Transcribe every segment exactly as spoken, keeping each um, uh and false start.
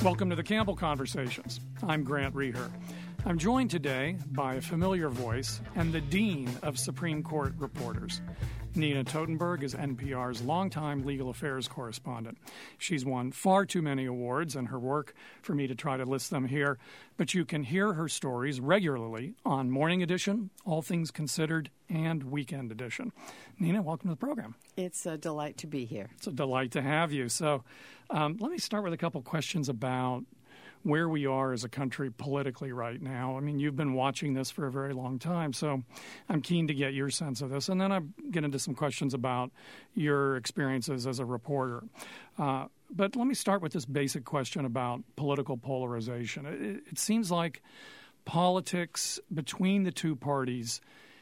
Welcome to the Campbell Conversations. I'm Grant Reher. I'm joined today by a familiar voice and the Dean of Supreme Court reporters. Nina Totenberg is N P R's longtime legal affairs correspondent. She's won far too many awards in her work for me to try to list them here, but you can hear her stories regularly on Morning Edition, All Things Considered, and Weekend Edition. Nina, welcome to the program. It's a delight to be here. It's a delight to have you. So um, let me start with a couple questions about where we are as a country politically right now. I mean, you've been watching this for a very long time, so I'm keen to get your sense of this. And then I get into some questions about your experiences as a reporter. Uh, but let me start with this basic question about political polarization. It, it seems like politics between the two parties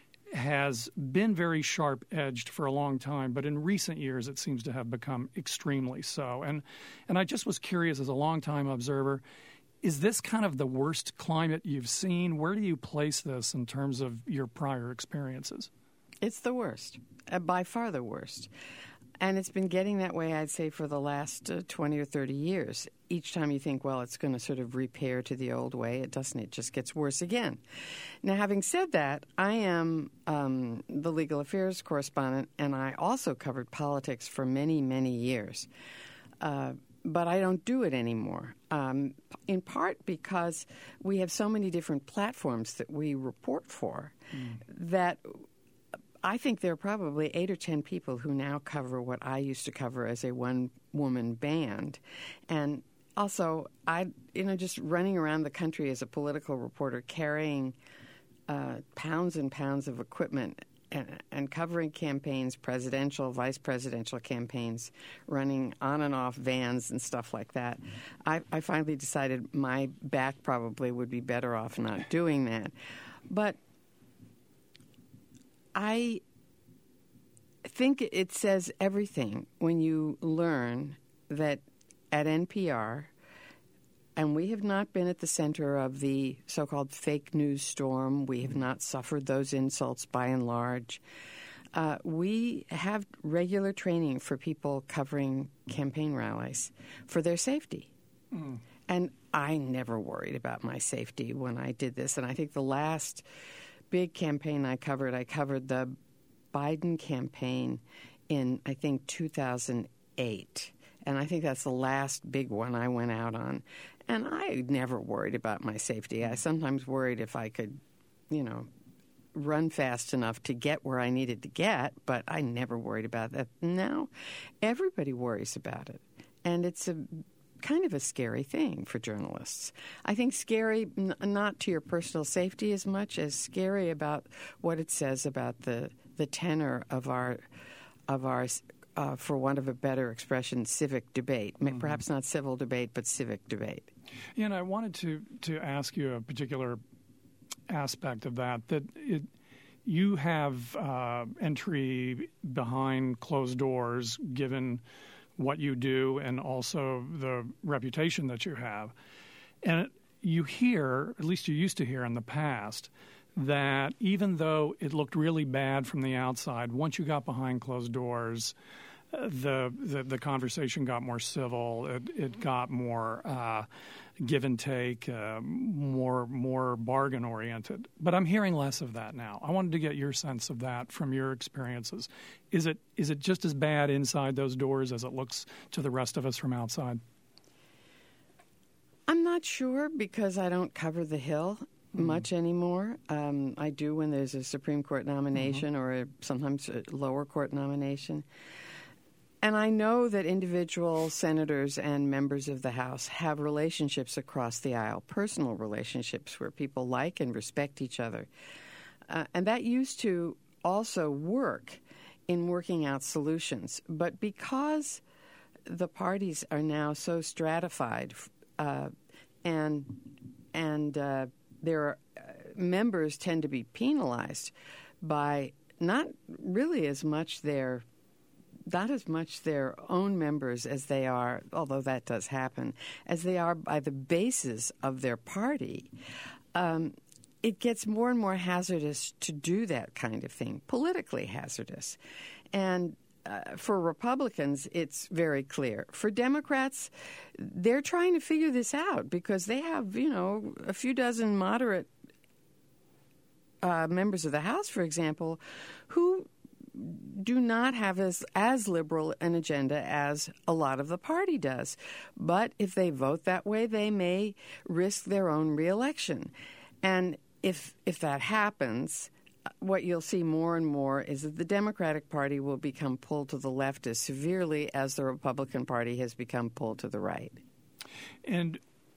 has been very sharp-edged for a long time, but in recent years it seems to have become extremely so. And and I just was curious, as a long-time observer, is this kind of the worst climate you've seen? Where do you place this in terms of your prior experiences? It's the worst, uh, by far the worst. And it's been getting that way, I'd say, for the last uh, twenty or thirty years. Each time you think, well, it's going to sort of repair to the old way, it doesn't. It just gets worse again. Now, having said that, I am um, the legal affairs correspondent, and I also covered politics for many, many years. Uh, but I don't do it anymore, um, in part because we have so many different platforms that we report for mm. that I think there are probably eight or ten people who now cover what I used to cover as a one-woman band. And also, I, you know, just running around the country as a political reporter, carrying uh, pounds and pounds of equipment and, and covering campaigns, presidential, vice presidential campaigns, running on and off vans and stuff like that. I, I finally decided my back probably would be better off not doing that. But I think it says everything when you learn that at N P R, and we have not been at the center of the so-called fake news storm. We have not suffered those insults by and large. Uh, we have regular training for people covering campaign rallies for their safety. Mm. And I never worried about my safety when I did this. And I think the last big campaign I covered, I covered the Biden campaign in, I think, two thousand eight. And I think that's the last big one I went out on. And I never worried about my safety. I sometimes worried if I could, you know, run fast enough to get where I needed to get, but I never worried about that. Now, everybody worries about it. And it's a kind of a scary thing for journalists. I think scary n- not to your personal safety as much as scary about what it says about the, the tenor of our of our uh, for want of a better expression, civic debate. Mm-hmm. Perhaps not civil debate, but civic debate. Yeah, and I wanted to to ask you a particular aspect of that, that it, you have uh, entry behind closed doors, given what you do and also the reputation that you have. And you hear, at least you used to hear in the past, that even though it looked really bad from the outside, once you got behind closed doors, uh, the, the the conversation got more civil. It, it got more uh, give and take, uh, more more bargain oriented. But I'm hearing less of that now. I wanted to get your sense of that from your experiences. Is it is it just as bad inside those doors as it looks to the rest of us from outside? I'm not sure because I don't cover the Hill much anymore. Um, I do when there's a Supreme Court nomination mm-hmm. or a, sometimes a lower court nomination. And I know that individual senators and members of the House have relationships across the aisle, personal relationships where people like and respect each other. Uh, and that used to also work in working out solutions. But because the parties are now so stratified uh, and and uh, their uh, members tend to be penalized by not really as much their not as much their own members as they are, although that does happen, as they are by the bases of their party, um, it gets more and more hazardous to do that kind of thing, politically hazardous. And uh, for Republicans, it's very clear. For Democrats, they're trying to figure this out because they have, you know, a few dozen moderate uh, members of the House, for example, who do not have as, as liberal an agenda as a lot of the party does. But if they vote that way, they may risk their own reelection. And if if that happens, what you'll see more and more is that the Democratic Party will become pulled to the left as severely as the Republican Party has become pulled to the right. And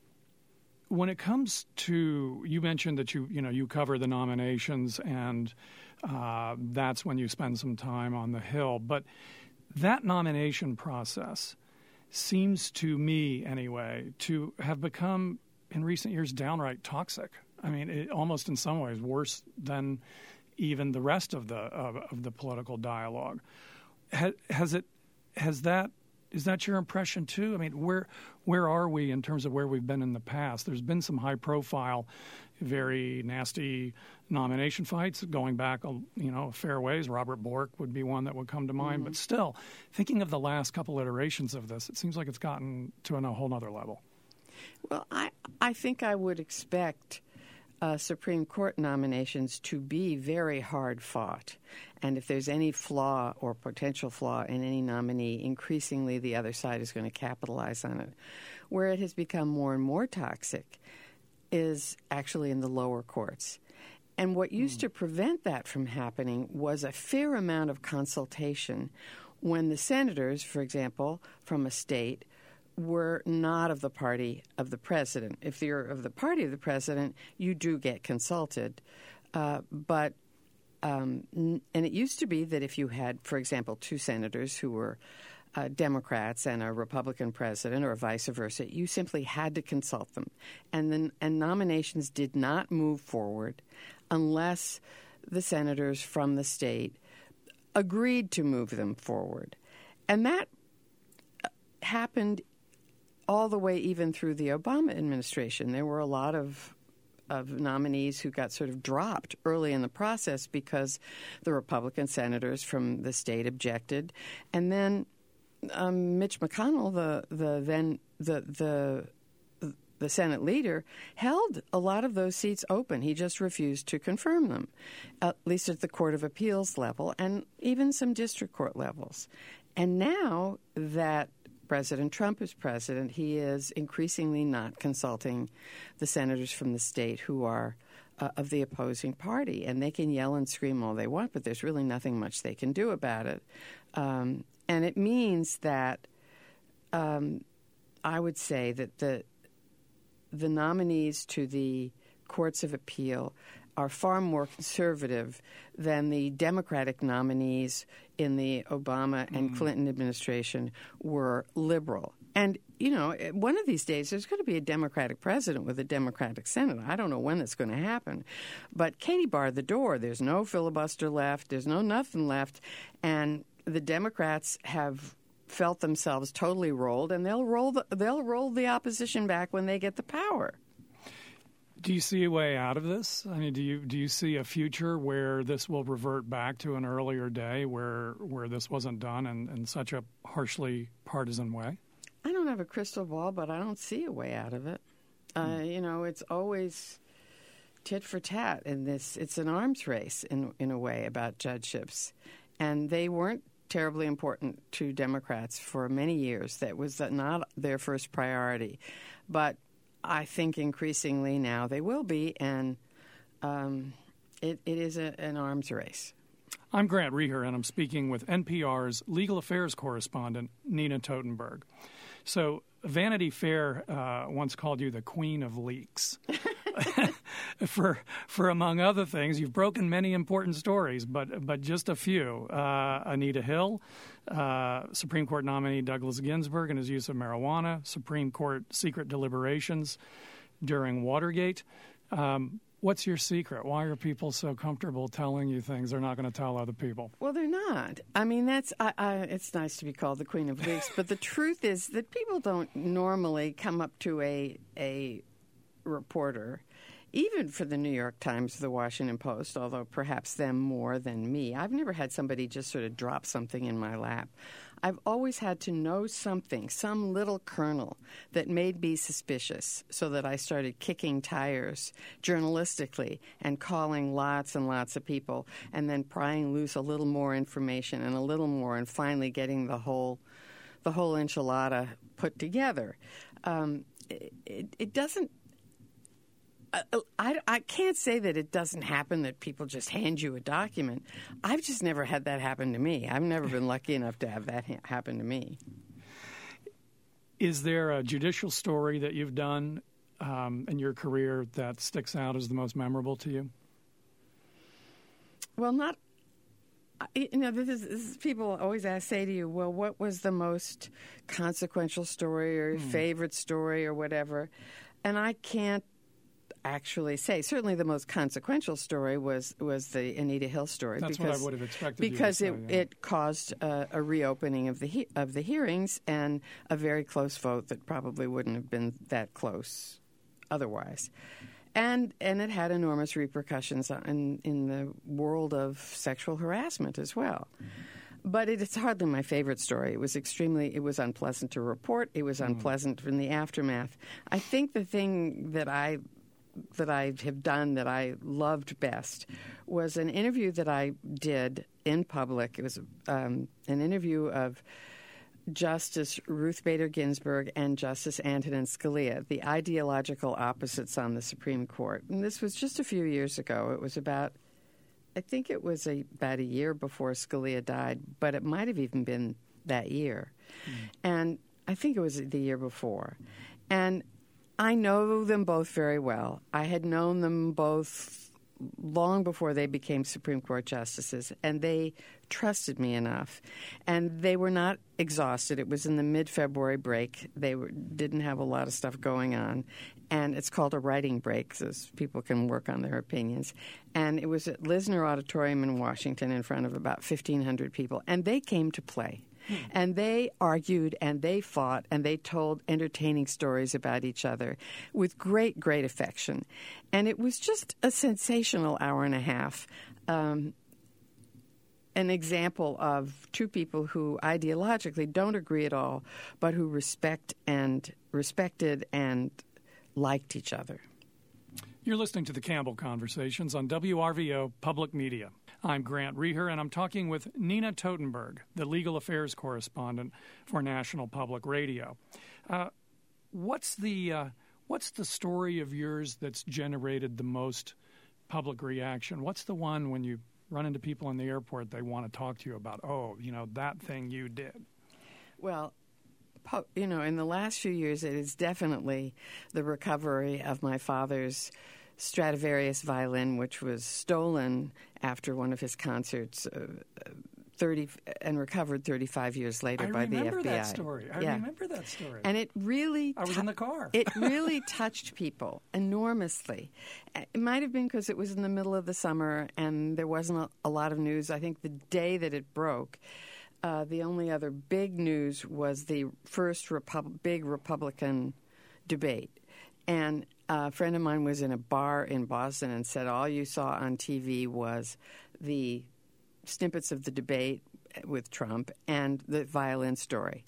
when it comes to, you mentioned that you you know you cover the nominations, and uh, that's when you spend some time on the Hill. But that nomination process seems to me, anyway, to have become in recent years downright toxic. I mean, it, almost in some ways worse than even the rest of the of, of the political dialogue. Has, has it? Has that? Is that your impression too? I mean, where where are we in terms of where we've been in the past? There's been some high-profile, very nasty nomination fights going back, you know, a fair ways. Robert Bork would be one that would come to mind. Mm-hmm. But still, thinking of the last couple iterations of this, it seems like it's gotten to a whole other level. Well, I I think I would expect Uh, Supreme Court nominations to be very hard fought. And if there's any flaw or potential flaw in any nominee, increasingly the other side is going to capitalize on it. Where it has become more and more toxic is actually in the lower courts. And what used mm. to prevent that from happening was a fair amount of consultation when the senators, for example, from a state, were not of the party of the president. If you're of the party of the president, you do get consulted. Uh, but, um, n- and it used to be that if you had, for example, two senators who were uh, Democrats and a Republican president or vice versa, you simply had to consult them. And then and nominations did not move forward unless the senators from the state agreed to move them forward. And that happened all the way even through the Obama administration. There were a lot of of nominees who got sort of dropped early in the process because the Republican senators from the state objected. And then um, Mitch McConnell, the the then the the the Senate leader, held a lot of those seats open. He just refused to confirm them, at least at the Court of Appeals level and even some district court levels. And now that President Trump is president, he is increasingly not consulting the senators from the state who are uh, of the opposing party. And they can yell and scream all they want, but there's really nothing much they can do about it. Um, and it means that um, I would say that the the nominees to the courts of appeal are far more conservative than the Democratic nominees in the Obama and mm. Clinton administration were liberal. And, you know, one of these days there's going to be a Democratic president with a Democratic Senate. I don't know when that's going to happen. But Katie barred the door. There's no filibuster left. There's no nothing left. And the Democrats have felt themselves totally rolled, and they'll roll the, they'll roll the opposition back when they get the power. Do you see a way out of this? I mean, do you do you see a future where this will revert back to an earlier day where where this wasn't done in, in such a harshly partisan way? I don't have a crystal ball, but I don't see a way out of it. Uh, you know, it's always tit for tat in this. It's an arms race in in a way about judgeships, and they weren't terribly important to Democrats for many years. That was not their first priority, but I think increasingly now they will be, and um, it, it is a, an arms race. I'm Grant Reher, and I'm speaking with N P R's legal affairs correspondent, Nina Totenberg. So Vanity Fair uh, once called you the queen of leaks. for, for among other things, you've broken many important stories, but but just a few. Uh, Anita Hill, uh, Supreme Court nominee Douglas Ginsburg and his use of marijuana, Supreme Court secret deliberations during Watergate. Um, what's your secret? Why are people so comfortable telling you things they're not going to tell other people? Well, they're not. I mean, that's I, I, it's nice to be called the queen of leaks, but the truth is that people don't normally come up to a a reporter even for the New York Times, the Washington Post, although perhaps them more than me. I've never had somebody just sort of drop something in my lap. I've always had to know something, some little kernel that made me suspicious, so that I started kicking tires journalistically and calling lots and lots of people and then prying loose a little more information and a little more and finally getting the whole the whole enchilada put together. Um, it, it, it doesn't I, I can't say that it doesn't happen that people just hand you a document. I've just never had that happen to me. I've never been lucky enough to have that ha- happen to me. Is there a judicial story that you've done um, in your career that sticks out as the most memorable to you? Well, not... You know, this is, this is, people always ask, say to you, well, what was the most consequential story or mm. favorite story or whatever? And I can't actually say. Certainly the most consequential story was, was the Anita Hill story. That's because, what I would have expected Because you to it, say, yeah. it caused a, a reopening of the he, of the hearings and a very close vote that probably wouldn't have been that close otherwise. And and it had enormous repercussions in, in the world of sexual harassment as well. Mm-hmm. But it, it's hardly my favorite story. It was extremely, it was unpleasant to report. It was unpleasant mm. in the aftermath. I think the thing that I that I have done that I loved best was an interview that I did in public. It was um, an interview of Justice Ruth Bader Ginsburg and Justice Antonin Scalia, the ideological opposites on the Supreme Court. And this was just a few years ago. It was about, I think it was a, about a year before Scalia died, but it might have even been that year. Mm. And I think it was the year before. And I know them both very well. I had known them both long before they became Supreme Court justices, and they trusted me enough. And they were not exhausted. It was in the mid-February break. They were, didn't have a lot of stuff going on. And it's called a writing break, so people can work on their opinions. And it was at Lisner Auditorium in Washington in front of about fifteen hundred people. And they came to play. Hmm. And they argued and they fought and they told entertaining stories about each other with great, great affection. And it was just a sensational hour and a half. Um, an example of two people who ideologically don't agree at all, but who respect and respected and liked each other. You're listening to the Campbell Conversations on W R V O Public Media. I'm Grant Reher, and I'm talking with Nina Totenberg, the legal affairs correspondent for National Public Radio. Uh, what's the uh, what's the story of yours that's generated the most public reaction? What's the one when you run into people in the airport they want to talk to you about? Oh, you know, that thing you did. Well, you know, in the last few years, it is definitely the recovery of my father's Stradivarius violin, which was stolen after one of his concerts, uh, thirty and recovered thirty-five years later I by the F B I. I remember that story. I yeah. remember that story. And it really... I was t- in the car. It really touched people enormously. It might have been because it was in the middle of the summer and there wasn't a, a lot of news. I think the day that it broke, uh, the only other big news was the first Repub- big Republican debate. And a friend of mine was in a bar in Boston and said all you saw on T V was the snippets of the debate with Trump and the violin story.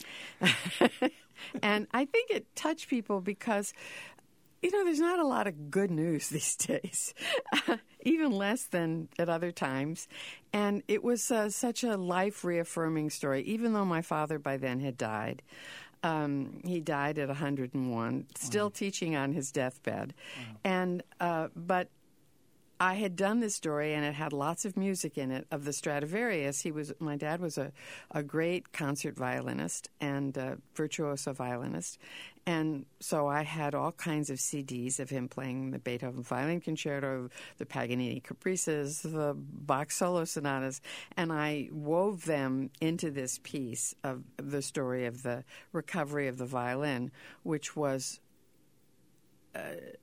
And I think it touched people because, you know, there's not a lot of good news these days, even less than at other times. And it was uh, such a life-reaffirming story, even though my father by then had died. Um, he died at one hundred and one, still wow. teaching on his deathbed. Wow. And uh, but I had done this story, and it had lots of music in it of the Stradivarius. He was my dad was a, a great concert violinist and a virtuoso violinist, and so I had all kinds of C Ds of him playing the Beethoven Violin Concerto, the Paganini Caprices, the Bach solo sonatas, and I wove them into this piece of the story of the recovery of the violin, which was Uh,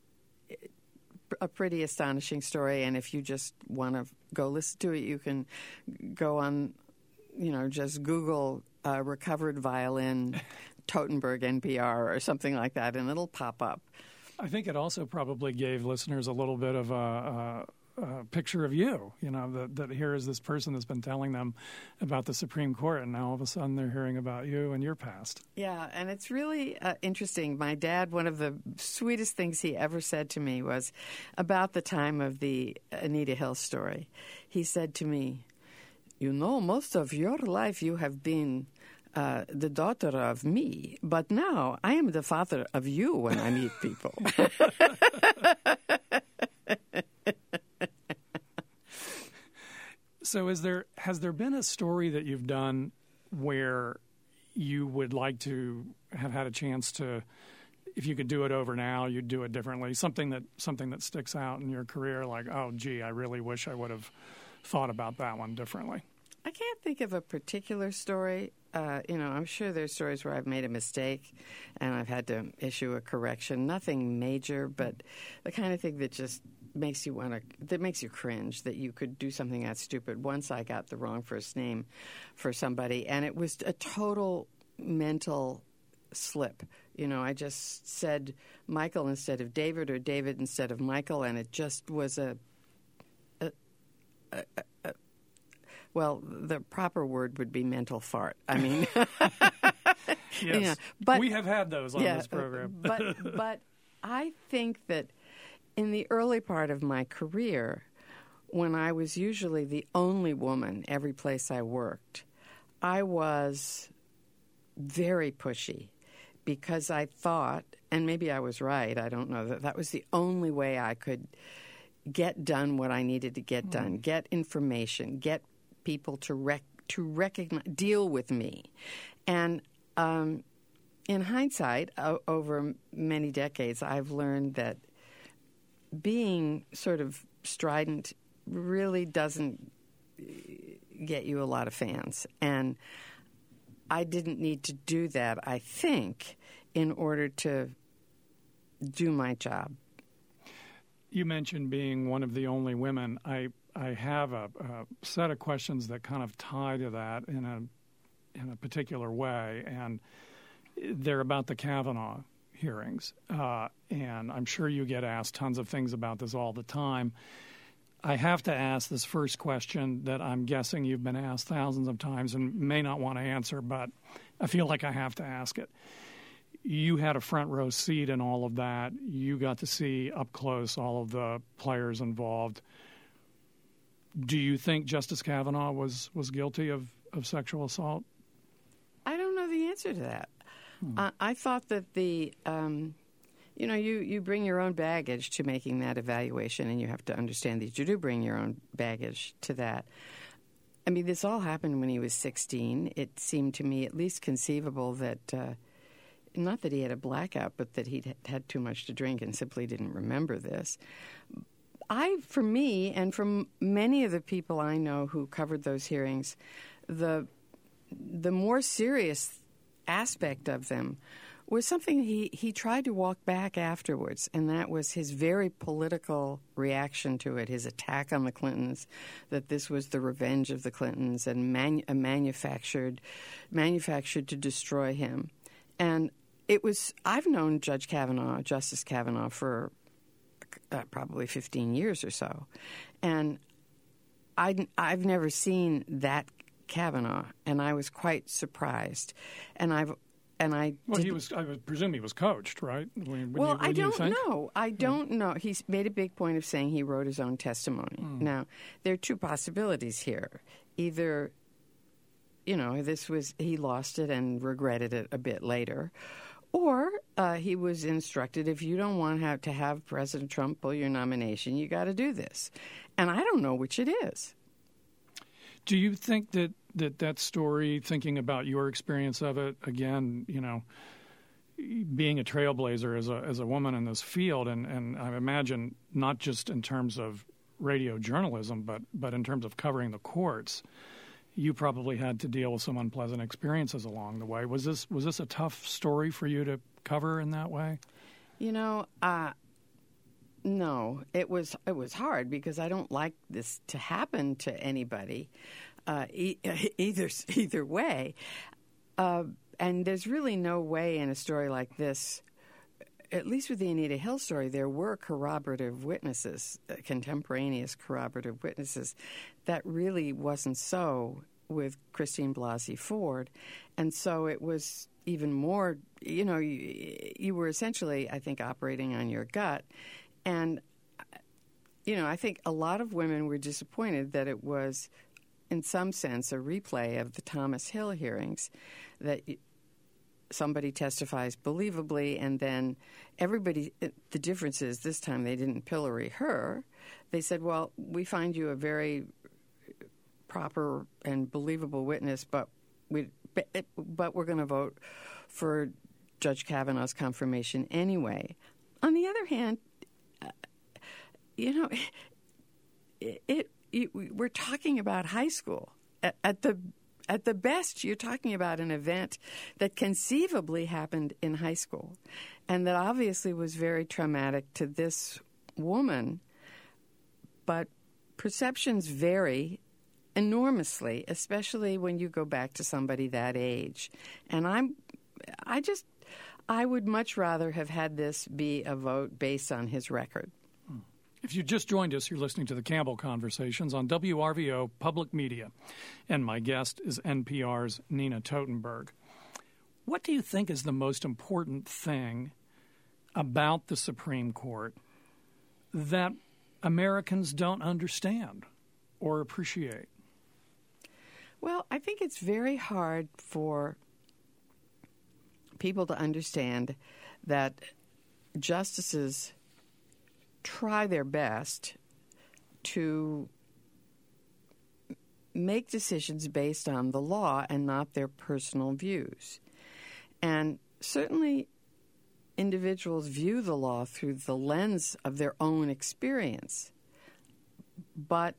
a pretty astonishing story, and if you just want to go listen to it, you can go on, you know, just Google uh, recovered violin Totenberg N P R or something like that, and it'll pop up. I think it also probably gave listeners a little bit of a, a, a picture of you, you know, that, that here is this person that's been telling them about the Supreme Court, and now all of a sudden they're hearing about you and your past. Yeah, and it's really uh, interesting. My dad, one of the sweetest things he ever said to me was about the time of the Anita Hill story. He said to me, "You know, most of your life you have been Uh, the daughter of me, but now I am the father of you when I meet people." So is there has there been a story that you've done where you would like to have had a chance to, if you could do it over now, you'd do it differently? Something that something that sticks out in your career, like, oh, gee, I really wish I would have thought about that one differently. I can't think of a particular story. Uh, you know, I'm sure there's stories where I've made a mistake and I've had to issue a correction. Nothing major, but the kind of thing that just makes you want to, that makes you cringe, that you could do something that stupid. Once I got the wrong first name for somebody, and it was a total mental slip. You know, I just said Michael instead of David, or David instead of Michael, and it just was a, a, a, a well, the proper word would be mental fart. I mean, yes, you know, but we have had those on yeah, this program. but but I think that in the early part of my career, when I was usually the only woman every place I worked, I was very pushy because I thought, and maybe I was right, I don't know, that that was the only way I could get done what I needed to get done, mm. get information, get people to rec- to recognize, deal with me. And um, in hindsight, o- over many decades, I've learned that being sort of strident really doesn't get you a lot of fans. And I didn't need to do that, I think, in order to do my job. You mentioned being one of the only women. I I have a, a set of questions that kind of tie to that in a in a particular way, and they're about the Kavanaugh hearings. Uh, and I'm sure you get asked tons of things about this all the time. I have to ask this first question that I'm guessing you've been asked thousands of times and may not want to answer, but I feel like I have to ask it. You had a front row seat in all of that. You got to see up close all of the players involved. Do you think Justice Kavanaugh was, was guilty of, of sexual assault? I don't know the answer to that. Hmm. Uh, I thought that the, um, you know, you, you bring your own baggage to making that evaluation, and you have to understand that you do bring your own baggage to that. I mean, this all happened when he was sixteen. It seemed to me at least conceivable that, uh, not that he had a blackout, but that he'd had too much to drink and simply didn't remember this. I, for me, and from many of the people I know who covered those hearings, the the more serious aspect of them was something he, he tried to walk back afterwards, and that was his very political reaction to it, his attack on the Clintons, that this was the revenge of the Clintons and manu- manufactured, manufactured to destroy him. And it was, I've known Judge Kavanaugh, Justice Kavanaugh, for Uh, probably fifteen years or so. And I, I've never seen that Kavanaugh, and I was quite surprised. And I've and I well, he was. I would presume he was coached, right? When, when well, you, when I don't you think? know. I don't yeah. know. He's made a big point of saying he wrote his own testimony. Mm. Now, there are two possibilities here. Either, you know, this was he lost it and regretted it a bit later. Or uh, he was instructed, if you don't want have to have President Trump pull your nomination, you got to do this. And I don't know which it is. Do you think that, that that story, thinking about your experience of it, again, you know, being a trailblazer as a as a woman in this field, and, and I imagine not just in terms of radio journalism, but, but in terms of covering the courts, you probably had to deal with some unpleasant experiences along the way. Was this was this a tough story for you to cover in that way? You know, uh, no, it was it was hard because I don't like this to happen to anybody, uh, e- either either way. Uh, and there's really no way in a story like this at least with the Anita Hill story, there were corroborative witnesses, uh, contemporaneous corroborative witnesses. That really wasn't so with Christine Blasey Ford. And so it was even more, you know, you, you were essentially, I think, operating on your gut. And, you know, I think a lot of women were disappointed that it was, in some sense, a replay of the Thomas Hill hearings, that somebody testifies believably, and then everybody, the difference is this time they didn't pillory her. They said, well, we find you a very proper and believable witness, but we, but we're going to vote for Judge Kavanaugh's confirmation anyway. On the other hand, uh, you know, it, it, it we're talking about high school. At, at the At the best, you're talking about an event that conceivably happened in high school and that obviously was very traumatic to this woman. But perceptions vary enormously, especially when you go back to somebody that age. And I'm, I just, I would much rather have had this be a vote based on his record. If you just joined us, you're listening to the Campbell Conversations on W R V O Public Media, and my guest is N P R's Nina Totenberg. What do you think is the most important thing about the Supreme Court that Americans don't understand or appreciate? Well, I think it's very hard for people to understand that justices try their best to make decisions based on the law and not their personal views. And certainly individuals view the law through the lens of their own experience. But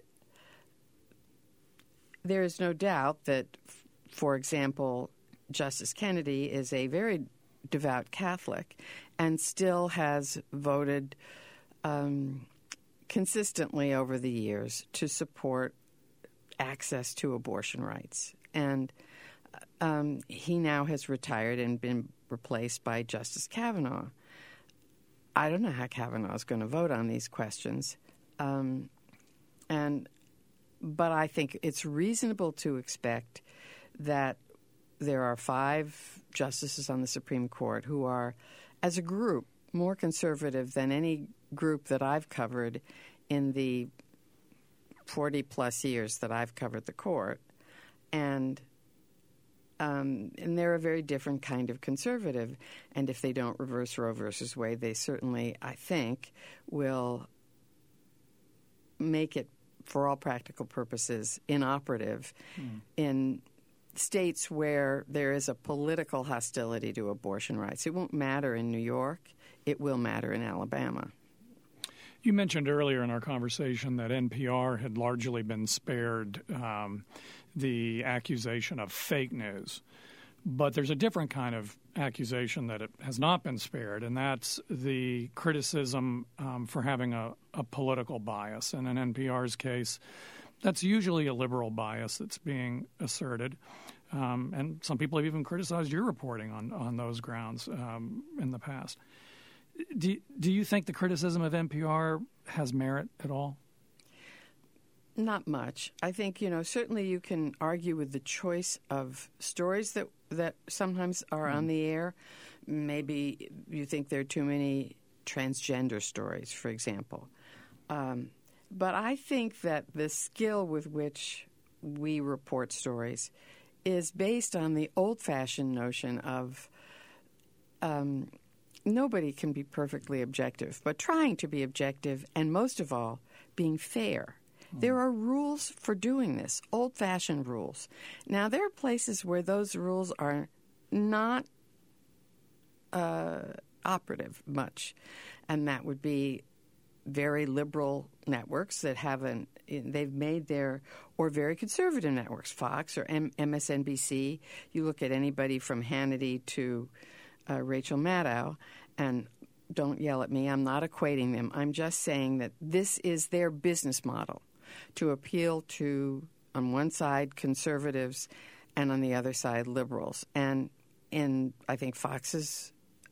there is no doubt that, for example, Justice Kennedy is a very devout Catholic and still has voted Um, consistently over the years to support access to abortion rights. And um, he now has retired and been replaced by Justice Kavanaugh. I don't know how Kavanaugh is going to vote on these questions. Um, and but I think it's reasonable to expect that there are five justices on the Supreme Court who are, as a group, more conservative than any group that I've covered in the forty-plus years that I've covered the court. And um, and they're a very different kind of conservative. And if they don't reverse Roe versus Wade, they certainly, I think, will make it, for all practical purposes, inoperative mm. in states where there is a political hostility to abortion rights. It won't matter in New York. It will matter in Alabama. You mentioned earlier in our conversation that N P R had largely been spared um, the accusation of fake news. But there's a different kind of accusation that it has not been spared, and that's the criticism um, for having a, a political bias. And in N P R's case, that's usually a liberal bias that's being asserted. Um, and some people have even criticized your reporting on, on those grounds um, in the past. Do, do you think the criticism of N P R has merit at all? Not much. I think, you know, certainly you can argue with the choice of stories that, that sometimes are mm. on the air. Maybe you think there are too many transgender stories, for example. Um, but I think that the skill with which we report stories is based on the old-fashioned notion of um, nobody can be perfectly objective, but trying to be objective and, most of all, being fair. Mm. There are rules for doing this, old-fashioned rules. Now, there are places where those rules are not uh, operative much, and that would be very liberal networks that haven't, they've made their, or very conservative networks, Fox or M- M S N B C. You look at anybody from Hannity to uh, Rachel Maddow, and don't yell at me, I'm not equating them. I'm just saying that this is their business model, to appeal to, on one side, conservatives, and on the other side, liberals. And in, I think, Fox's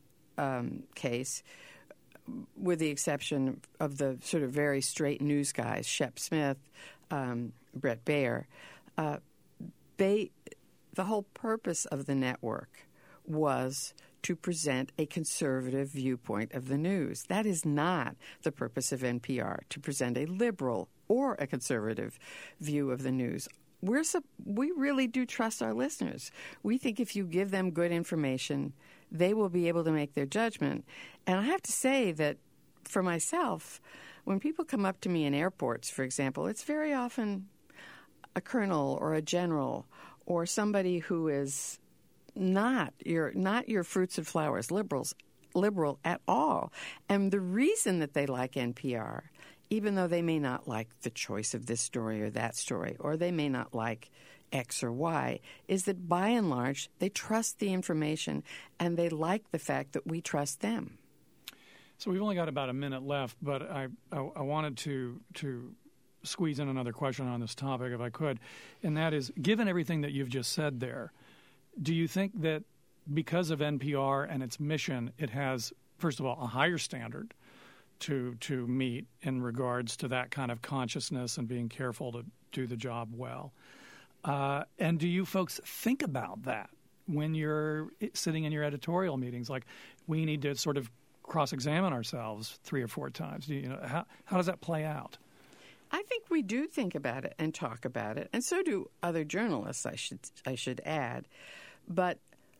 um, case, with the exception of the sort of very straight news guys, Shep Smith, um, Brett Baer, uh, they, the whole purpose of the network was to present a conservative viewpoint of the news. That is not the purpose of N P R, to present a liberal or a conservative view of the news. We're we really do trust our listeners. We think if you give them good information, they will be able to make their judgment. And I have to say that for myself, when people come up to me in airports, for example, it's very often a colonel or a general or somebody who is not your not your fruits and flowers liberals liberal at all. And the reason that they like N P R, even though they may not like the choice of this story or that story, or they may not like X or Y, is that by and large they trust the information and they like the fact that we trust them. So we've only got about a minute left, but I I, I wanted to to squeeze in another question on this topic if I could, and that is, given everything that you've just said there, do you think that because of N P R and its mission, it has, first of all, a higher standard to to meet in regards to that kind of consciousness and being careful to do the job well? Uh, and do you folks think about that when you're sitting in your editorial meetings? Like, we need to sort of cross-examine ourselves three or four times. Do you, you know, how, how does that play out? I think we do think about it and talk about it, and so do other journalists, I should I should add. But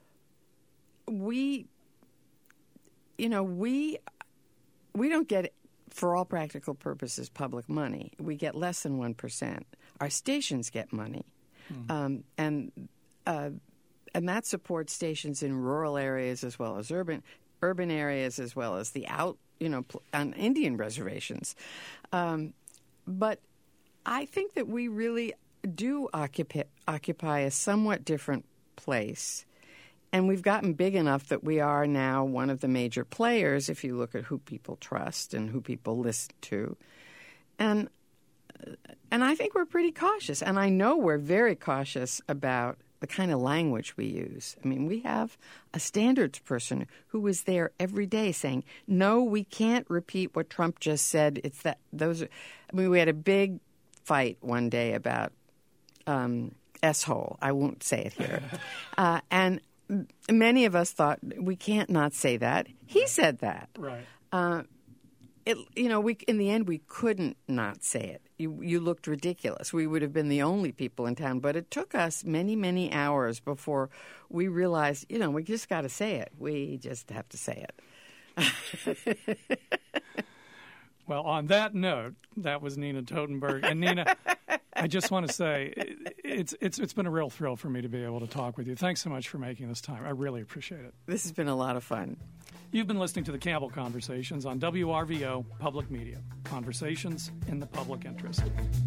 we, you know, we we don't get, for all practical purposes, public money. We get less than one percent. Our stations get money, mm. um, and uh, and that supports stations in rural areas as well as urban urban areas, as well as the out, you know, on Indian reservations. Um, But I think that we really do occupy, occupy a somewhat different place. And we've gotten big enough that we are now one of the major players if you look at who people trust and who people listen to. And and I think we're pretty cautious. And I know we're very cautious about the kind of language we use. I mean, we have a standards person who is there every day saying, no, we can't repeat what Trump just said. It's that those are, I mean, we had a big fight one day about um, S-hole. I won't say it here. uh, and many of us thought, we can't not say that. He said that. Right. Uh, it, you know, we in the end, we couldn't not say it. You, you looked ridiculous. We would have been the only people in town. But it took us many, many hours before we realized, you know, we just got to say it. We just have to say it. Well, on that note, that was Nina Totenberg. And Nina, I just want to say it's it's it's been a real thrill for me to be able to talk with you. Thanks so much for making this time. I really appreciate it. This has been a lot of fun. You've been listening to the Campbell Conversations on W R V O Public Media. Conversations in the public interest.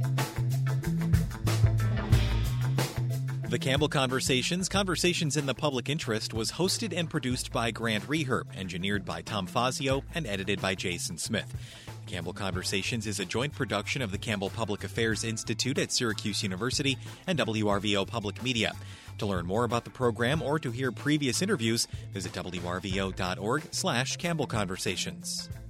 The Campbell Conversations, Conversations in the Public Interest, was hosted and produced by Grant Reher, engineered by Tom Fazio, and edited by Jason Smith. The Campbell Conversations is a joint production of the Campbell Public Affairs Institute at Syracuse University and W R V O Public Media. To learn more about the program or to hear previous interviews, visit W R V O dot org slash Campbell Conversations.